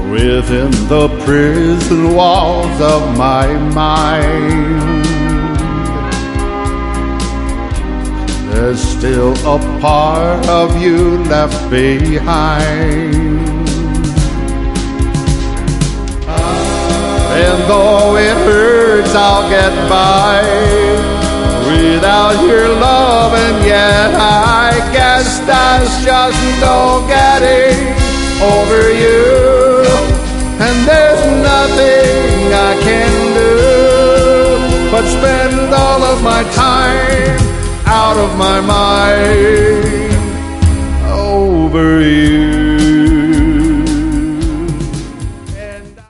within the prison walls of my mind. There's still a part of you left behind. And though it hurts, I'll get by without your love, and yet I guess that's just no getting over you. And there's nothing I can do but spend all of my time out of my mind over you.